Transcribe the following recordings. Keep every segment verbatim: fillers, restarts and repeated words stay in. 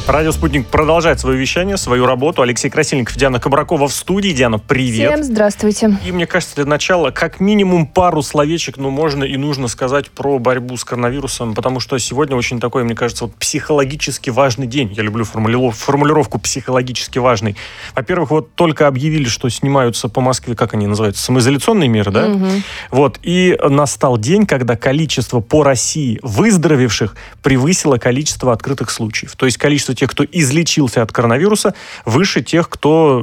Радио «Спутник» продолжает свое вещание, свою работу. Алексей Красильников, Диана Кабракова в студии. Диана, привет. Всем здравствуйте. И мне кажется, для начала как минимум пару словечек, ну, можно и нужно сказать про борьбу с коронавирусом, потому что сегодня очень такой, мне кажется, вот психологически важный день. Я люблю формулировку, формулировку «психологически важный». Во-первых, вот только объявили, что снимаются по Москве, как они называются, самоизоляционные меры, да? Угу. Вот. И настал день, когда количество по России выздоровевших превысило количество открытых случаев. То есть количество тех, кто излечился от коронавируса, выше тех,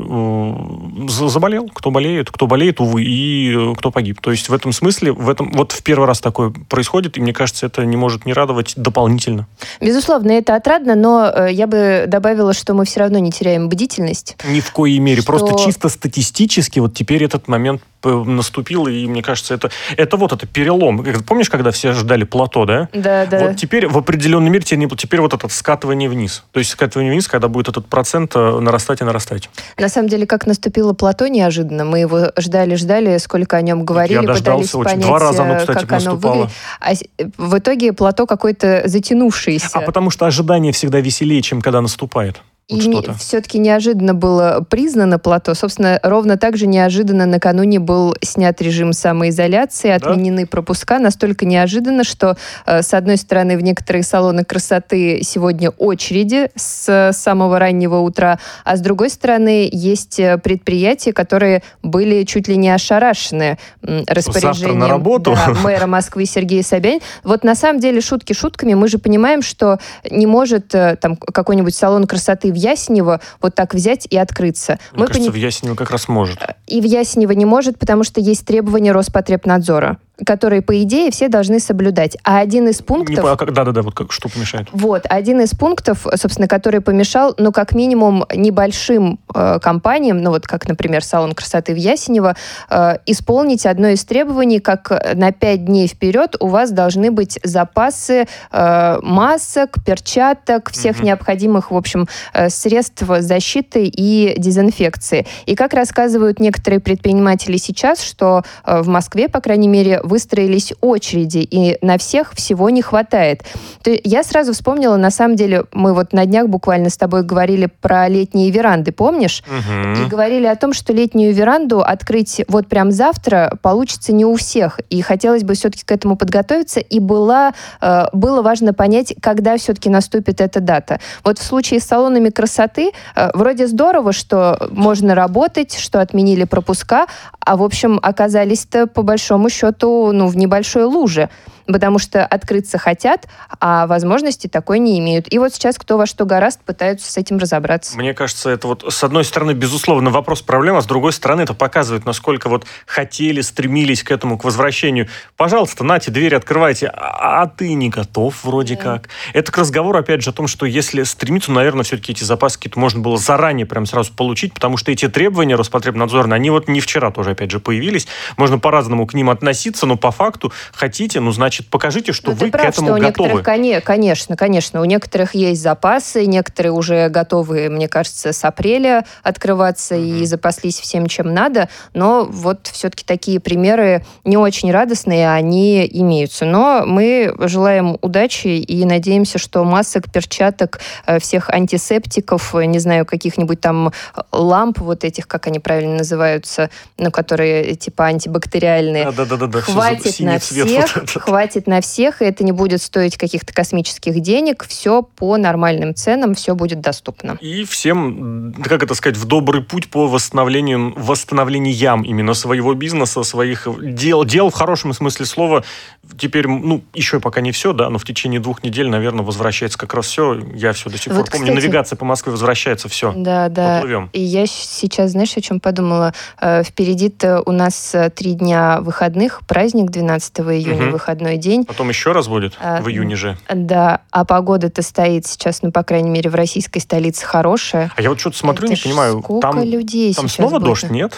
кто э, заболел, кто болеет, кто болеет, увы, и э, кто погиб. То есть в этом смысле, в этом, вот в первый раз такое происходит, и мне кажется, это не может не радовать дополнительно. Безусловно, это отрадно, но э, я бы добавила, что мы все равно не теряем бдительность. Ни в коей мере. Что... Просто чисто статистически вот теперь этот момент наступил, и мне кажется, это, это вот это перелом. Помнишь, когда все ждали плато, да? Да, да. Вот теперь в определенной мере теперь вот это скатывание вниз. То есть скатывание вниз, когда будет этот процент нарастать и нарастать. На самом деле, как наступило плато неожиданно. Мы его ждали-ждали, сколько о нем говорили, Я пытались очень. понять, Два раза оно, кстати, как оно наступало. выглядит. А в итоге плато какое-то затянувшееся. А потому что ожидание всегда веселее, чем когда наступает. Вот и что-то. все-таки неожиданно было признано плато. Собственно, ровно так же неожиданно накануне был снят режим самоизоляции, отменены да? пропуска. Настолько неожиданно, что, э, с одной стороны, в некоторые салоны красоты сегодня очереди с самого раннего утра, а с другой стороны, есть предприятия, которые были чуть ли не ошарашены распоряжением Завтра на работу? Да, мэра Москвы Сергея Собянина. Вот на самом деле, шутки шутками, мы же понимаем, что не может там какой-нибудь салон красоты в Ясенево вот так взять и открыться. Мне Мы кажется, пони... в Ясенево как раз может. И в Ясенево не может, потому что есть требования Роспотребнадзора, которые, по идее, все должны соблюдать. А один из пунктов... Не, да-да-да, вот как, что помешает? Вот, один из пунктов, собственно, который помешал, ну, как минимум, небольшим э, компаниям, ну, вот как, например, салон красоты в Ясенево, э, исполнить одно из требований, как на пять дней вперед у вас должны быть запасы э, масок, перчаток, всех mm-hmm. необходимых, в общем, э, средств защиты и дезинфекции. И как рассказывают некоторые предприниматели сейчас, что э, в Москве, по крайней мере, выстроились очереди, и на всех всего не хватает. То я сразу вспомнила, на самом деле, мы вот на днях буквально с тобой говорили про летние веранды, помнишь? Угу. И говорили о том, что летнюю веранду открыть вот прям завтра получится не у всех, и хотелось бы все-таки к этому подготовиться, и была, э, было важно понять, когда все-таки наступит эта дата. Вот в случае с салонами красоты э, вроде здорово, что можно работать, что отменили пропуска, а в общем оказались-то по большому счету ну, в небольшой луже, потому что открыться хотят, а возможности такой не имеют. И вот сейчас кто во что гораст пытаются с этим разобраться. Мне кажется, это вот с одной стороны, безусловно, вопрос проблемы, а с другой стороны, это показывает, насколько вот хотели, стремились к этому, к возвращению. Пожалуйста, нате, двери открывайте, а, а ты не готов вроде да. как. Это к разговору, опять же, о том, что если стремиться, наверное, все-таки эти запаски можно было заранее прям сразу получить, потому что эти требования Роспотребнадзора, они вот не вчера тоже, опять же, появились. Можно по-разному к ним относиться, но по факту хотите, ну, значит, покажите, что ну, вы прав, к этому что у готовы. Конечно, конечно. У некоторых есть запасы, некоторые уже готовы, мне кажется, с апреля открываться mm-hmm. и запаслись всем, чем надо. Но вот все-таки такие примеры не очень радостные, они имеются. Но мы желаем удачи и надеемся, что масок, перчаток, всех антисептиков, не знаю, каких-нибудь там ламп, вот этих, как они правильно называются, ну, которые типа антибактериальные, Да-да-да, хватит на всех, вот хватит на всех, и это не будет стоить каких-то космических денег, все по нормальным ценам, все будет доступно. И всем, как это сказать, в добрый путь по восстановлению, восстановлениям именно своего бизнеса, своих дел, дел в хорошем смысле слова. Теперь, ну, еще пока не все, да, но в течение двух недель, наверное, возвращается как раз все. Я все до сих вот, пор помню, кстати, навигация по Москве возвращается, все. Да, да. Поплывем. И я сейчас, знаешь, о чем подумала? Впереди-то у нас три дня выходных, праздник двенадцатого июня, угу. выходной день. Потом еще раз будет, а, в июне же. Да, а погода-то стоит сейчас, ну, по крайней мере, в российской столице хорошая. А я вот что-то смотрю, это не понимаю. Сколько там, людей там сейчас снова будет? Дождь, нет?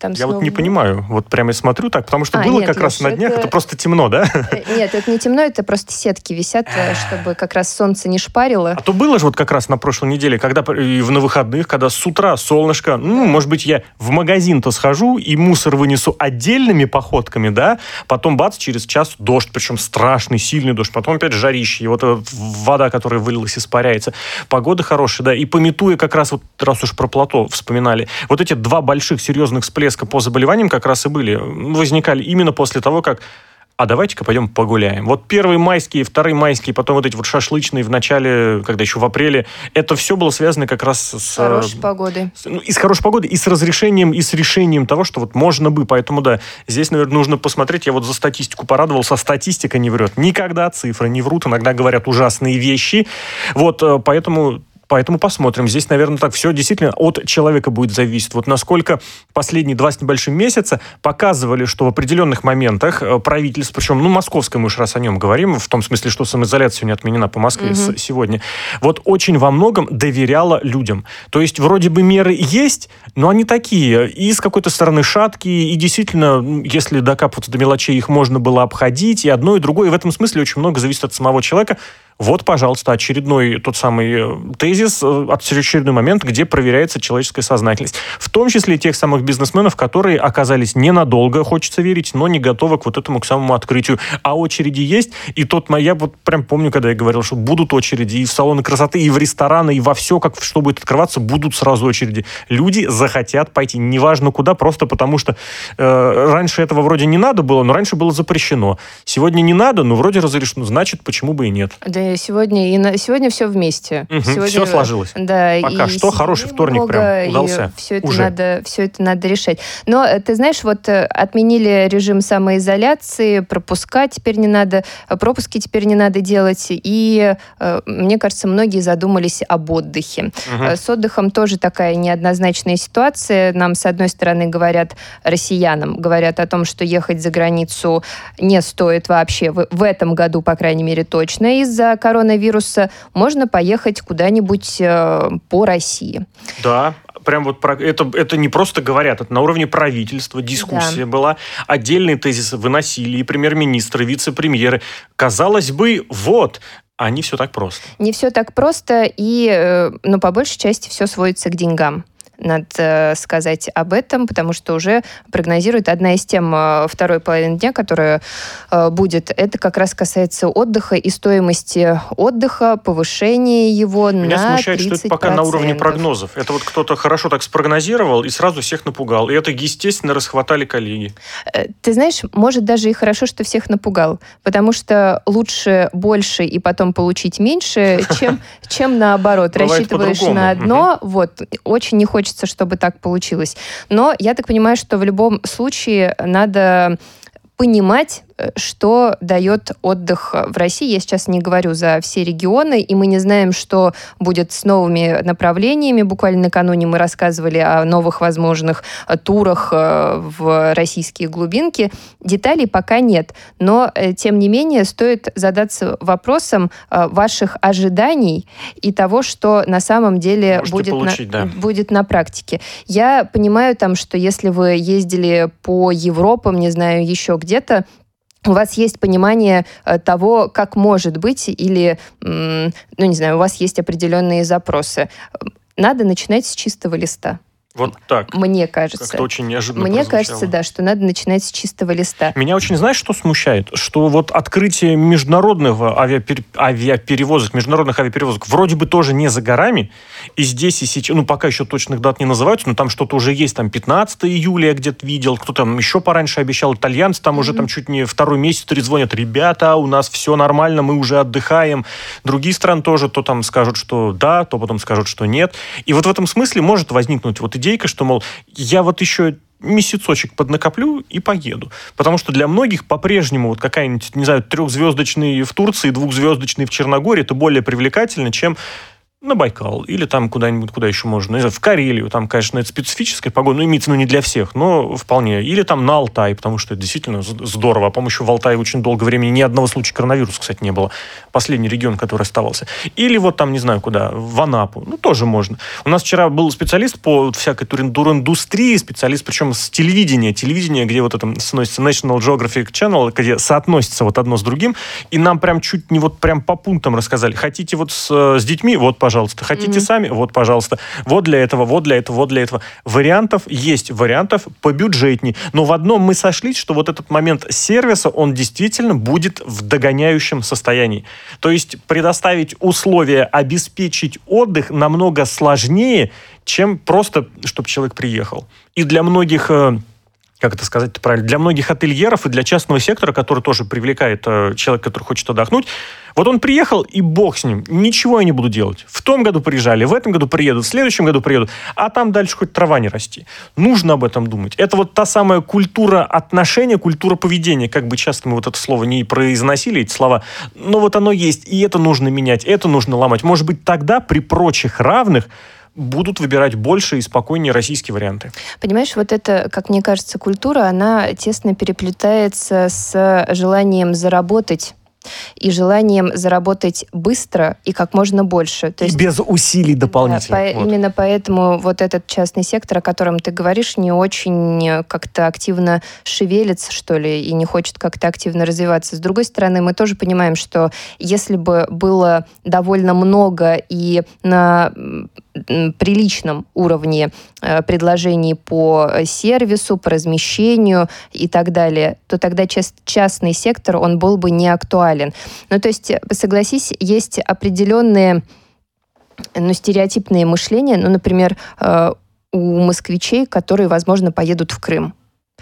Там я снова... вот не понимаю. Вот прямо я смотрю так, потому что а, было нет, как Леш, раз на днях, это... это просто темно, да? Нет, это не темно, это просто сетки висят, чтобы как раз солнце не шпарило. А то было же вот как раз на прошлой неделе, когда и на выходных, когда с утра солнышко, ну, может быть, я в магазин-то схожу и мусор вынесу отдельными походками, да, потом бац, через час дождь, причем страшный, сильный дождь, потом опять жарище, и вот эта вода, которая вылилась, испаряется. Погода хорошая, да, и пометуя как раз, вот раз уж про плато вспоминали, вот эти два больших серьезных всплеска по заболеваниям как раз и были, возникали именно после того, как а давайте-ка пойдем погуляем. Вот первые майские, вторые майские, потом вот эти вот шашлычные в начале, когда еще в апреле, это все было связано как раз с... Хорошей погодой. С, ну, и с хорошей погодой, и с разрешением, и с решением того, что вот можно бы. Поэтому, да, здесь, наверное, нужно посмотреть. Я вот за статистику порадовался. Статистика не врет. Никогда цифры не врут. Иногда говорят ужасные вещи. Вот, поэтому... Поэтому посмотрим. Здесь, наверное, так все действительно от человека будет зависеть. Вот насколько последние два с небольшим месяца показывали, что в определенных моментах правительство, причем, ну, московское, мы уж раз о нем говорим, в том смысле, что самоизоляция сегодня отменена по Москве mm-hmm. сегодня, вот очень во многом доверяла людям. То есть вроде бы меры есть, но они такие, и с какой-то стороны шаткие, и действительно, если докапываться до мелочей, их можно было обходить, и одно, и другое. И в этом смысле очень много зависит от самого человека. Вот, пожалуйста, очередной тот самый тезис, очередной момент, где проверяется человеческая сознательность. В том числе тех самых бизнесменов, которые оказались ненадолго, хочется верить, но не готовы к вот этому, к самому открытию. А очереди есть. И тот, я вот прям помню, когда я говорил, что будут очереди и в салоны красоты, и в рестораны, и во все, как что будет открываться, будут сразу очереди. Люди захотят пойти, неважно куда, просто потому что э, раньше этого вроде не надо было, но раньше было запрещено. Сегодня не надо, но вроде разрешено. Значит, почему бы и нет? Да, сегодня, и на, сегодня все вместе. Угу, сегодня, все сложилось. Да, пока и что хороший вторник много, прям удался. Все это, уже. Надо, все это надо решать. Но, ты знаешь, вот отменили режим самоизоляции, пропуска теперь не надо, пропуски теперь не надо делать. И, мне кажется, многие задумались об отдыхе. Угу. С отдыхом тоже такая неоднозначная ситуация. Нам, с одной стороны, говорят, россиянам, говорят о том, что ехать за границу не стоит вообще. В, в этом году, по крайней мере, точно из-за коронавируса. Можно поехать куда-нибудь э, по России. Да, прям вот про, это, это не просто говорят, это на уровне правительства, дискуссия да. была, отдельные тезисы выносили и премьер-министры, и вице-премьеры. Казалось бы, вот, а не все так просто. Не все так просто, и, э, ну, по большей части все сводится к деньгам. Надо э, сказать об этом, потому что уже прогнозирует одна из тем э, второй половины дня, которая э, будет. Это как раз касается отдыха и стоимости отдыха, повышения его Меня на тридцать процентов. Меня смущает, что это пока на уровне прогнозов. Это вот кто-то хорошо так спрогнозировал и сразу всех напугал. И это, естественно, расхватали коллеги. Э, ты знаешь, может, даже и хорошо, что всех напугал. Потому что лучше больше и потом получить меньше, чем наоборот. Рассчитываешь на одно, вот, очень не хочется, чтобы так получилось. Но я так понимаю, что в любом случае надо понимать, что дает отдых в России. Я сейчас не говорю за все регионы, и мы не знаем, что будет с новыми направлениями. Буквально накануне мы рассказывали о новых возможных турах в российские глубинки. Деталей пока нет. Но, тем не менее, стоит задаться вопросом ваших ожиданий и того, что на самом деле будет, получить, на, да. будет на практике. Я понимаю, там, что если вы ездили по Европам, не знаю, еще где-то, у вас есть понимание того, как может быть, или, ну, не знаю, у вас есть определенные запросы. Надо начинать с чистого листа. Вот так. Мне кажется. Как-то очень неожиданно Мне прозвучало. кажется, да, что надо начинать с чистого листа. Меня очень, знаешь, что смущает? Что вот открытие международного авиапер... авиаперевозок, международных авиаперевозок вроде бы тоже не за горами. И здесь, и сейчас, ну, пока еще точных дат не называются, но там что-то уже есть, там пятнадцатого июля я где-то видел, кто там еще пораньше обещал, итальянцы там mm-hmm. уже там чуть не второй месяц трезвонят, ребята, у нас все нормально, мы уже отдыхаем. Другие страны тоже то там скажут, что да, то потом скажут, что нет. И вот в этом смысле может возникнуть вот идейка, что, мол, я вот еще месяцочек поднакоплю и поеду. Потому что для многих по-прежнему вот какая-нибудь, не знаю, трехзвездочный в Турции, двухзвездочный в Черногории, это более привлекательно, чем на Байкал, или там куда-нибудь, куда еще можно, не знаю, в Карелию, там, конечно, это специфическая погода, ну, имеется, ну, не для всех, но вполне. Или там на Алтай, потому что это действительно здорово. А по-моему, еще в Алтае очень долгое время ни одного случая коронавируса, кстати, не было. Последний регион, который оставался. Или вот там, не знаю, куда, в Анапу. Ну, тоже можно. У нас вчера был специалист по всякой туриндуриндустрии, специалист, причем с телевидения. Телевидение, где вот это становится National Geographic Channel, где соотносится вот одно с другим. И нам прям чуть не вот прям по пунктам рассказали. Хотите вот с, с детьми? Вот, пожалуйста. Пожалуйста. Хотите mm-hmm. сами? Вот, пожалуйста. Вот для этого, вот для этого, вот для этого. Вариантов есть. Вариантов побюджетней. Но в одном мы сошлись, что вот этот момент сервиса, он действительно будет в догоняющем состоянии. То есть предоставить условия, обеспечить отдых намного сложнее, чем просто, чтобы человек приехал. И для многих... как это сказать-то правильно, для многих ательеров и для частного сектора, который тоже привлекает э, человека, который хочет отдохнуть, вот он приехал, и бог с ним, ничего я не буду делать. В том году приезжали, в этом году приедут, в следующем году приедут, а там дальше хоть трава не расти. Нужно об этом думать. Это вот та самая культура отношения, культура поведения, как бы часто мы вот это слово не произносили, эти слова, но вот оно есть, и это нужно менять, это нужно ломать. Может быть, тогда при прочих равных будут выбирать больше и спокойнее российские варианты. Понимаешь, вот эта, как мне кажется, культура, она тесно переплетается с желанием заработать и желанием заработать быстро и как можно больше. То и есть, без усилий дополнительных. Да, по, вот. Именно поэтому вот этот частный сектор, о котором ты говоришь, не очень как-то активно шевелится, что ли, и не хочет как-то активно развиваться. С другой стороны, мы тоже понимаем, что если бы было довольно много и на приличном уровне предложений по сервису, по размещению и так далее, то тогда частный сектор, он был бы не актуален. Ну, то есть, согласись, есть определенные, ну, стереотипные мышления, ну, например, у москвичей, которые, возможно, поедут в Крым.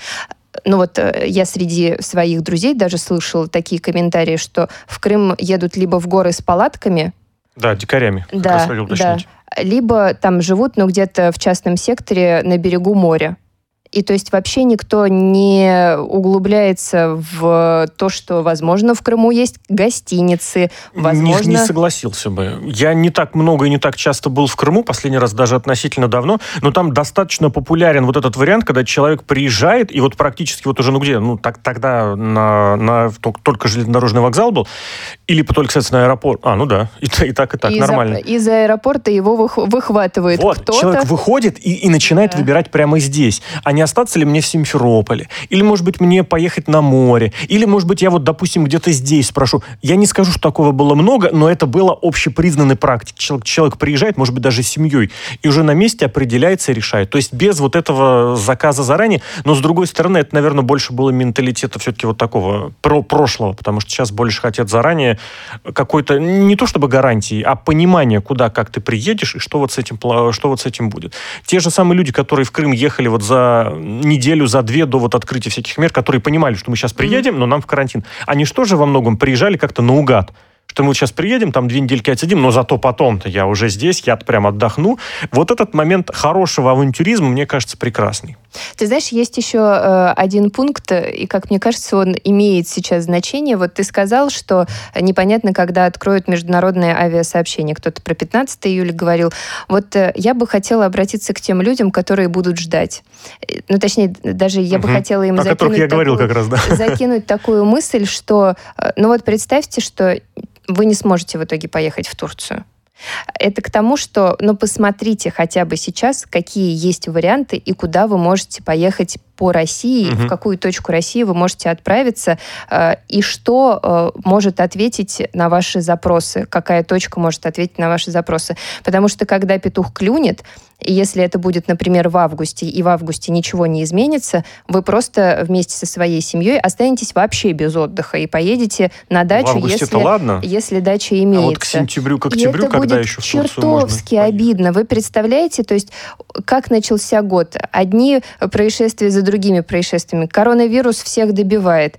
Ну вот я среди своих друзей даже слышала такие комментарии, что в Крым едут либо в горы с палатками. Да, дикарями. Да, да. Либо там живут, ну, где-то в частном секторе на берегу моря. И то есть вообще никто не углубляется в то, что, возможно, в Крыму есть гостиницы, возможно... Не, не согласился бы. Я не так много и не так часто был в Крыму, последний раз даже относительно давно, но там достаточно популярен вот этот вариант, когда человек приезжает, и вот практически вот уже, ну где, ну так, тогда на, на, только железнодорожный вокзал был, или только, соответственно, аэропорт. А, ну да, и, и так, и так, из нормально. Из аэропорта его выхватывает вот, кто-то. Человек выходит и, и начинает да. выбирать прямо здесь, а не остаться ли мне в Симферополе, или, может быть, мне поехать на море, или, может быть, я вот, допустим, где-то здесь спрошу. Я не скажу, что такого было много, но это было общепризнанной практикой. Человек, человек приезжает, может быть, даже с семьей, и уже на месте определяется и решает. То есть без вот этого заказа заранее, но, с другой стороны, это, наверное, больше было менталитета все-таки вот такого про прошлого, потому что сейчас больше хотят заранее какой-то, не то чтобы гарантии, а понимание, куда, как ты приедешь, и что вот с этим, что вот с этим будет. Те же самые люди, которые в Крым ехали вот за неделю, за две до вот открытия всяких мер, которые понимали, что мы сейчас приедем, но нам в карантин. Они что же во многом приезжали как-то наугад? Что мы вот сейчас приедем, там две недельки отсидим, но зато потом-то я уже здесь, я прям отдохну. Вот этот момент хорошего авантюризма, мне кажется, прекрасный. Ты знаешь, есть еще э, один пункт, и, как мне кажется, он имеет сейчас значение. Вот ты сказал, что непонятно, когда откроют международное авиасообщение. Кто-то про пятнадцатое июля говорил. Вот э, я бы хотела обратиться к тем людям, которые будут ждать. Ну, точнее, даже я угу. бы хотела им О закинуть, которых я такую, говорил как раз, да. закинуть такую мысль, что, ну вот представьте, что вы не сможете в итоге поехать в Турцию. Это к тому, что, ну, посмотрите хотя бы сейчас, какие есть варианты и куда вы можете поехать по России, угу. в какую точку России вы можете отправиться, э, и что э, может ответить на ваши запросы, какая точка может ответить на ваши запросы. Потому что когда петух клюнет, и если это будет, например, в августе, и в августе ничего не изменится, вы просто вместе со своей семьей останетесь вообще без отдыха и поедете на дачу, если, ладно. если дача имеется. А вот к сентябрю, к октябрю, когда еще в Турцию можно чертовски обидно. Вы представляете, то есть как начался год? Одни происшествия за другими происшествиями. Коронавирус всех добивает.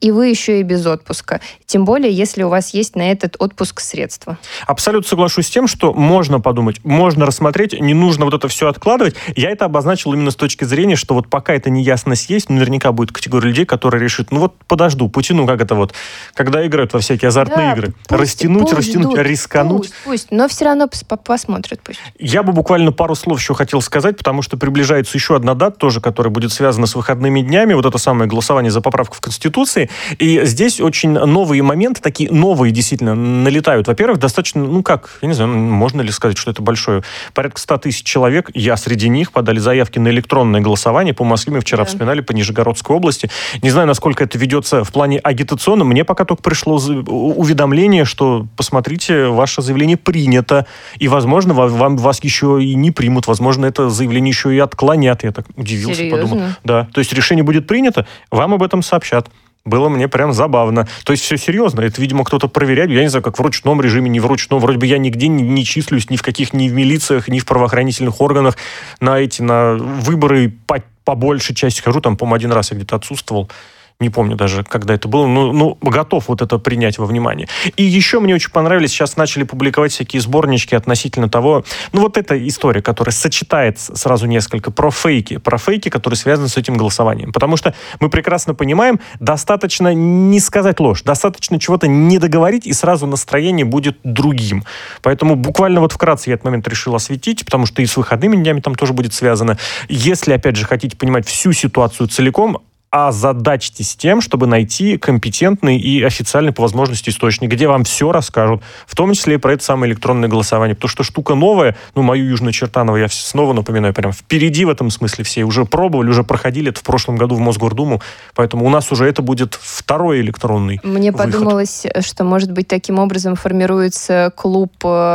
и вы еще и без отпуска. Тем более, если у вас есть на этот отпуск средства. Абсолютно соглашусь с тем, что можно подумать, можно рассмотреть, не нужно вот это все откладывать. Я это обозначил именно с точки зрения, что вот пока эта неясность есть, наверняка будет категория людей, которые решат, ну вот подожду, потяну, как это вот, когда играют во всякие азартные да, игры. Пусть, растянуть, пусть растянуть, ждут, рискануть. Пусть, пусть, но все равно посмотрят пусть. Я бы буквально пару слов еще хотел сказать, потому что приближается еще одна дата тоже, которая будет связана с выходными днями, вот это самое голосование за поправку в Конституции. И здесь очень новые моменты, такие новые действительно налетают. Во-первых, достаточно, ну как, я не знаю, можно ли сказать, что это большое, порядка ста тысяч человек, я среди них, подали заявки на электронное голосование. По Москве мы вчера да. вспоминали, по Нижегородской области. Не знаю, насколько это ведется в плане агитационном. Мне пока только пришло уведомление, что, посмотрите, ваше заявление принято, и, возможно, вам, вас еще и не примут. Возможно, это заявление еще и отклонят. Я так удивился, Серьезно? подумал. Да. То есть решение будет принято, вам об этом сообщат. Было мне прям забавно. То есть все серьезно. Это, видимо, кто-то проверяет. Я не знаю, как в ручном режиме, не в ручном. Вроде бы я нигде не, не числюсь, ни в каких, ни в милициях, ни в правоохранительных органах. На эти, на выборы по, по большей части хожу. Там, по-моему, один раз я где-то отсутствовал. Не помню даже, когда это было, но, но готов вот это принять во внимание. И еще мне очень понравились, сейчас начали публиковать всякие сборнички относительно того, ну вот эта история, которая сочетает сразу несколько про фейки, про фейки, которые связаны с этим голосованием. Потому что мы прекрасно понимаем, достаточно не сказать ложь, достаточно чего-то не договорить, и сразу настроение будет другим. Поэтому буквально вот вкратце я этот момент решил осветить, потому что и с выходными днями там тоже будет связано. Если, опять же, хотите понимать всю ситуацию целиком, озадачьтесь тем, чтобы найти компетентный и официальный по возможности источник, где вам все расскажут, в том числе и про это самое электронное голосование. Потому что штука новая, ну, мою Южно-Чертаново я снова напоминаю, прям впереди в этом смысле все. Уже пробовали, уже проходили это в прошлом году в Мосгордуму, поэтому у нас уже это будет второй электронный Мне выход. Подумалось, что, может быть, таким образом формируется клуб...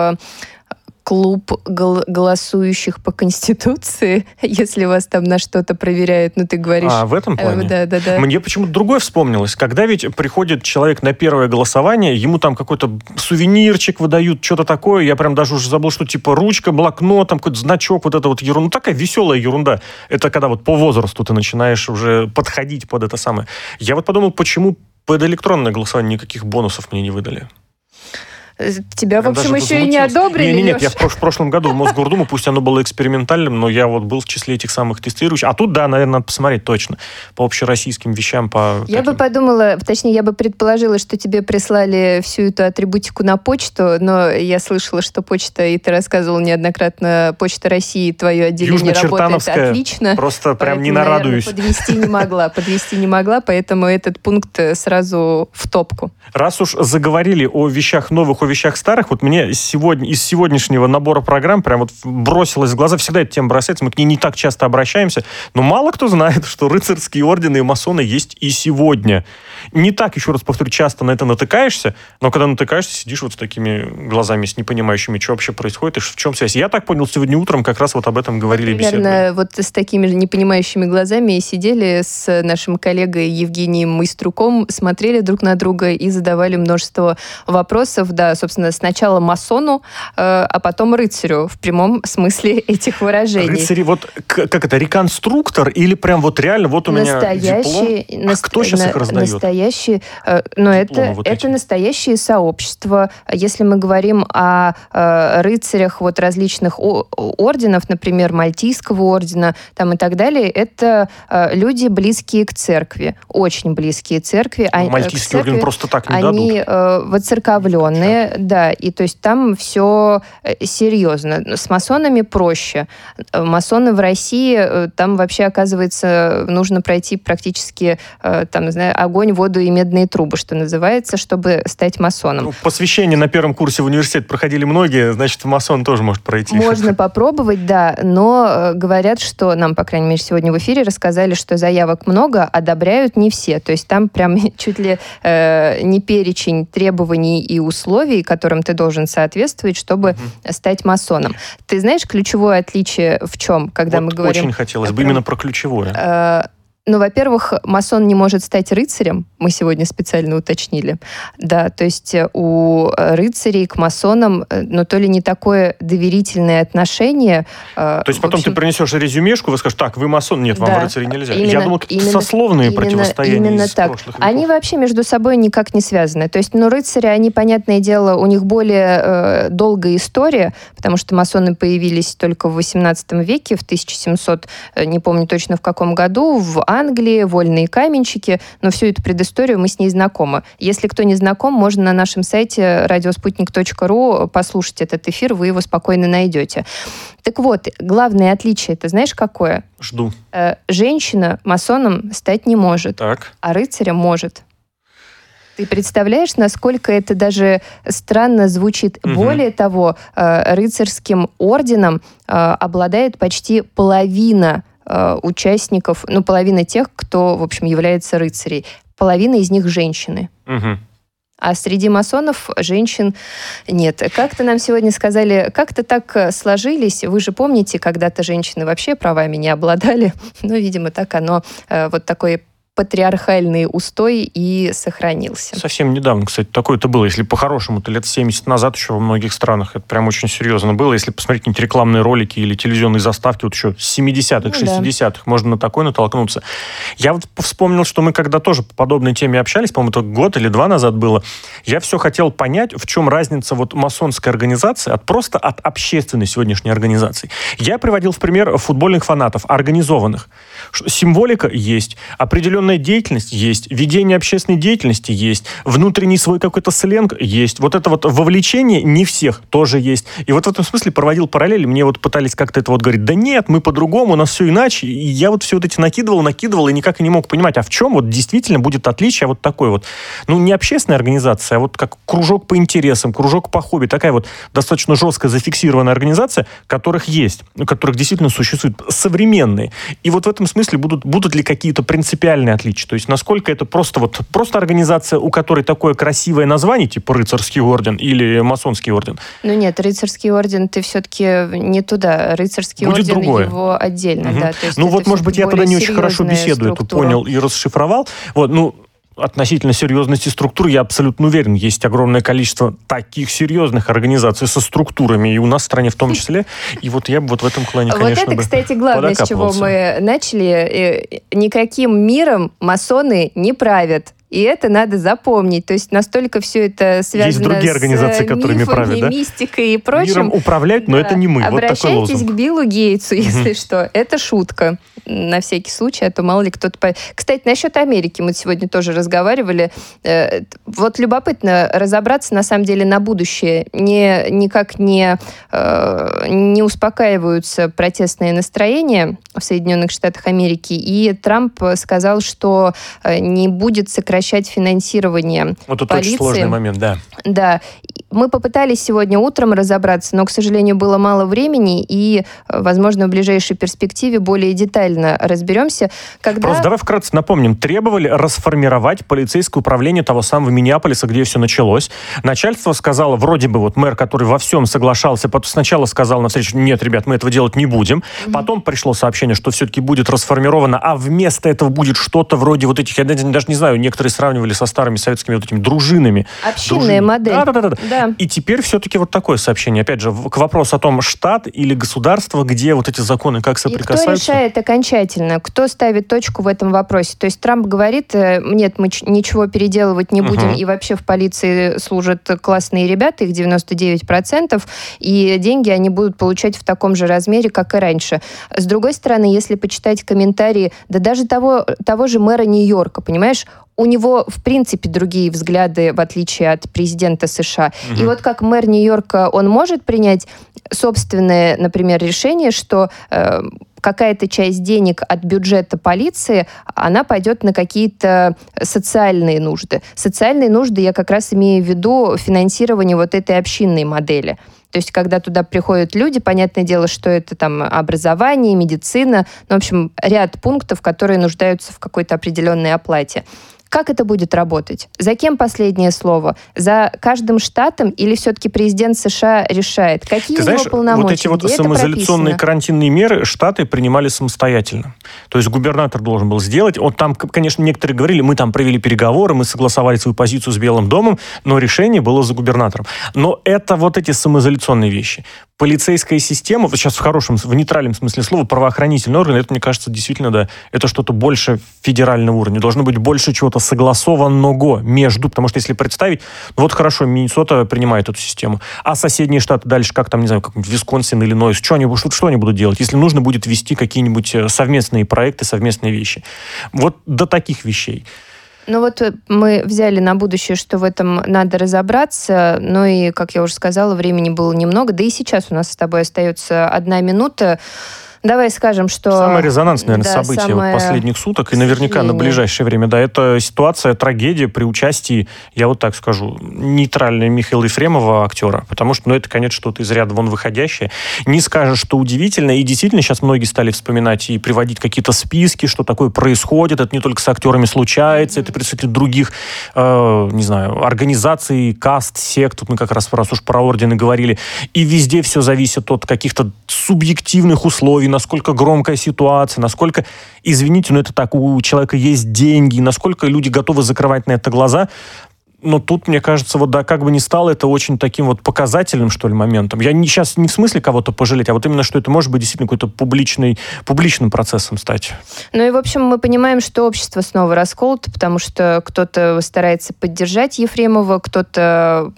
клуб гол- голосующих по Конституции, если вас там на что-то проверяют, ну ты говоришь... А, в этом плане? Э, да, да, да. Мне почему-то другое вспомнилось. Когда ведь приходит человек на первое голосование, ему там какой-то сувенирчик выдают, что-то такое, я прям даже уже забыл, что типа ручка, блокнот, там какой-то значок, вот это вот ерунда. Ну, такая веселая ерунда. Это когда вот по возрасту ты начинаешь уже подходить под это самое. Я вот подумал, почему под электронное голосование никаких бонусов мне не выдали? Тебя, в общем, еще и не одобрили, Нет, нет, я в, прош- в прошлом году в Мосгордуму, пусть оно было экспериментальным, но я вот был в числе этих самых тестирующих. А тут, да, наверное, надо посмотреть точно. По общероссийским вещам, по... Я таким. бы подумала, точнее, я бы предположила, что тебе прислали всю эту атрибутику на почту, но я слышала, что почта, и ты рассказывал неоднократно, Почта России, твое отделение работает отлично. Просто прям не наверное, нарадуюсь. подвести не могла, подвести не могла, поэтому этот пункт сразу в топку. Раз уж заговорили о вещах новых, о вещах старых, вот мне сегодня, из сегодняшнего набора программ прям вот бросилось в глаза, всегда эта тема бросается, мы к ней не так часто обращаемся, но мало кто знает, что рыцарские ордены и масоны есть и сегодня. Не так, еще раз повторю, часто на это натыкаешься, но когда натыкаешься, сидишь вот с такими глазами, с непонимающими, что вообще происходит, и в чем связь. Я так понял, сегодня утром как раз вот об этом говорили, беседовали. Примерно вот с такими же непонимающими глазами сидели с нашим коллегой Евгением Майструком, смотрели друг на друга и задавали множество вопросов, да, собственно, сначала масону, э, а потом рыцарю, в прямом смысле этих выражений. Рыцари, вот как это, реконструктор или прям вот реально, вот у настоящий, меня диплом? наст... А кто сейчас на... их раздает? Настоящие, э, но это, вот это настоящие сообщества. Если мы говорим о э, рыцарях вот различных о- орденов, например, Мальтийского ордена там и так далее, это э, люди, близкие к церкви, очень близкие к церкви. Ну, Мальтийский церкви, орден просто так не они, дадут. Э, воцерковленные, да, и то есть там все серьезно. С масонами проще. Масоны в России, там вообще, оказывается, нужно пройти практически, там, не знаю, огонь, воду и медные трубы, что называется, чтобы стать масоном. Ну, посвящение на первом курсе в университет проходили многие, значит, масон тоже может пройти. Можно попробовать, да, но говорят, что нам, по крайней мере, сегодня в эфире рассказали, что заявок много, одобряют не все. То есть там прям чуть ли э, не перечень требований и условий, которым ты должен соответствовать, чтобы угу. стать масоном. Ты знаешь, ключевое отличие в чем, когда вот мы говорим... Очень хотелось бы про... именно про ключевое. Э, Ну, во-первых, масон не может стать рыцарем, мы сегодня специально уточнили. Да, то есть у рыцарей к масонам, ну, то ли не такое доверительное отношение. То есть потом общем... ты принесешь резюмешку, вы скажешь, так, вы масон, нет, вам да, в рыцари нельзя. Именно, Я думал, это именно, сословные именно, противостояния именно из так. прошлых веков. Они вообще между собой никак не связаны. То есть, ну, рыцари, они, понятное дело, у них более э, долгая история, потому что масоны появились только в восемнадцатом веке, в тысяча семисотом, не помню точно в каком году, в Англии, вольные каменщики, но всю эту предысторию мы с ней знакомы. Если кто не знаком, можно на нашем сайте радиоспутник точка ру послушать этот эфир, вы его спокойно найдете. Так вот, главное отличие, ты знаешь, какое? Жду. Э, женщина масоном стать не может, так. а рыцарем может. Ты представляешь, насколько это даже странно звучит? Угу. Более того, э, рыцарским орденом э, обладает почти половина участников, ну, половина тех, кто, в общем, является рыцарей. Половина из них женщины. Угу. А среди масонов женщин нет. Как-то нам сегодня сказали, как-то так сложились. Вы же помните, когда-то женщины вообще правами не обладали. Ну, видимо, так оно, вот такой патриархальный устой и сохранился. Совсем недавно, кстати, такое-то было. Если по-хорошему-то лет семьдесят назад еще во многих странах это прям очень серьезно было. Если посмотреть какие-нибудь рекламные ролики или телевизионные заставки, вот еще с семидесятых, ну, шестидесятых, да. можно на такое натолкнуться. Я вот вспомнил, что мы когда тоже по подобной теме общались, по-моему, это год или два назад было, я все хотел понять, в чем разница вот масонской организации от просто от общественной сегодняшней организации. Я приводил в пример футбольных фанатов, организованных. Символика есть, определенная деятельность есть, ведение общественной деятельности есть, внутренний свой какой-то сленг есть. Вот это вот вовлечение не всех тоже есть. И вот в этом смысле проводил параллели. Мне вот пытались как-то это вот говорить, да нет, мы по-другому, у нас все иначе. И я вот все вот эти накидывал, накидывал и никак и не мог понимать, а в чем вот действительно будет отличие вот такой вот, ну, не общественная организация, а вот как кружок по интересам, кружок по хобби, такая вот достаточно жесткая зафиксированная организация, которых есть, которых действительно существуют, современные. И вот в этом смысле будут, будут ли какие-то принципиальные отличия? То есть насколько это просто вот просто организация, у которой такое красивое название, типа рыцарский орден или масонский орден? Ну нет, рыцарский орден ты все-таки не туда. Рыцарский будет орден другое. Его отдельно, угу. да. То есть ну вот, может быть, я тогда не очень хорошо беседу эту понял и расшифровал. Вот, ну, относительно серьезности структур, я абсолютно уверен, есть огромное количество таких серьезных организаций со структурами, и у нас в стране в том числе. И вот я бы вот в этом плане, конечно, вот это, кстати, главное, с чего мы начали. Никаким миром масоны не правят. И это надо запомнить. То есть настолько все это связано есть другие организации, с которыми мифами, правят, да? мистикой и прочим. Миром управляют, но да. это не мы. Обращайтесь вот такой лозунг. к Биллу Гейтсу, если что. Это шутка. На всякий случай, а то мало ли кто-то... По... Кстати, насчет Америки мы сегодня тоже разговаривали. Вот любопытно разобраться, на самом деле, на будущее. Не, никак не, не успокаиваются протестные настроения в Соединенных Штатах Америки. И Трамп сказал, что не будет сокращать финансирование вот это полиции. очень сложный момент, да. Да. Мы попытались сегодня утром разобраться, но, к сожалению, было мало времени, и, возможно, в ближайшей перспективе более детально разберемся. Когда... Просто давай вкратце напомним. Требовали расформировать полицейское управление того самого Миннеаполиса, где все началось. Начальство сказало, вроде бы вот мэр, который во всем соглашался, сначала сказал на встрече, нет, ребят, мы этого делать не будем. Mm-hmm. Потом пришло сообщение, что все-таки будет расформировано, а вместо этого будет что-то вроде вот этих, я даже не знаю, некоторые сравнивали со старыми советскими вот этими дружинами. Общинная Дружин... модель. Да, да, да, да. да. И теперь все-таки вот такое сообщение. Опять же, к вопросу о том, штат или государство, где вот эти законы как соприкасаются. И кто решает окончательно? Кто ставит точку в этом вопросе? То есть Трамп говорит, нет, мы ничего переделывать не будем, uh-huh. и вообще в полиции служат классные ребята, их девяносто девять процентов, и деньги они будут получать в таком же размере, как и раньше. С другой стороны, если почитать комментарии, да даже того, того же мэра Нью-Йорка, понимаешь, у него, в принципе, другие взгляды, в отличие от президента США. Угу. И вот как мэр Нью-Йорка, он может принять собственное, например, решение, что э, какая-то часть денег от бюджета полиции, она пойдет на какие-то социальные нужды. Социальные нужды я как раз имею в виду финансирование вот этой общинной модели. То есть, когда туда приходят люди, понятное дело, что это там образование, медицина, ну, в общем, ряд пунктов, которые нуждаются в какой-то определенной оплате. Как это будет работать? За кем последнее слово? За каждым штатом или все-таки президент США решает? Какие Ты у знаешь, него полномочия? вот эти вот Где самоизоляционные карантинные меры штаты принимали самостоятельно. То есть губернатор должен был сделать. Он там, конечно, некоторые говорили, мы там провели переговоры, мы согласовали свою позицию с Белым домом, но решение было за губернатором. Но это вот эти самоизоляционные вещи. Полицейская система, вот сейчас в хорошем, в нейтральном смысле слова, правоохранительный орган, это, мне кажется, действительно, да, это что-то больше федерального уровня. Должно быть больше чего-то согласованного между, потому что если представить, ну вот хорошо, Миннесота принимает эту систему, а соседние штаты дальше, как там, не знаю, как Висконсин, Иллинойс, что они, что, что они будут делать, если нужно будет вести какие-нибудь совместные проекты, совместные вещи. Вот до таких вещей. Ну вот мы взяли на будущее, что в этом надо разобраться, но и, как я уже сказала, времени было немного, да и сейчас у нас с тобой остается одна минута. Давай скажем, что... Самое резонансное, наверное, да, событие самое... вот последних суток, и наверняка на ближайшее время, да, это ситуация, трагедия при участии, я вот так скажу, нейтрального Михаила Ефремова, актера, потому что, ну, это, конечно, что-то из ряда вон выходящее. Не скажешь, что удивительно, и действительно сейчас многие стали вспоминать и приводить какие-то списки, что такое происходит, это не только с актерами случается, mm-hmm. это представители других, э, не знаю, организаций, каст, сект, тут мы как раз, раз уж про ордены говорили, и везде все зависит от каких-то субъективных условий, насколько громкая ситуация, насколько, извините, но это так, у человека есть деньги, насколько люди готовы закрывать на это глаза. Но тут, мне кажется, вот да, как бы ни стало, это очень таким вот показательным, что ли, моментом. Я не, сейчас не в смысле кого-то пожалеть, а вот именно, что это может быть действительно какой-то публичный, публичным процессом стать. Ну и, в общем, мы понимаем, что общество снова расколото, потому что кто-то старается поддержать Ефремова, кто-то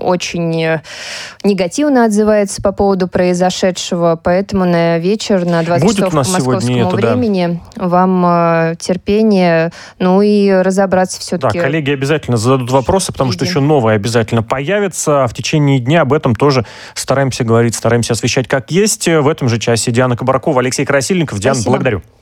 очень негативно отзывается по поводу произошедшего, поэтому на вечер, на двадцать будет часов по московскому это, времени да. вам э, терпение, ну и разобраться все-таки. Да, коллеги обязательно зададут вопрос. Потому что еще новое обязательно появится. В течение дня об этом тоже стараемся говорить, стараемся освещать как есть. В этом же часе Диана Кабаракова, Алексей Красильников. Диана, благодарю.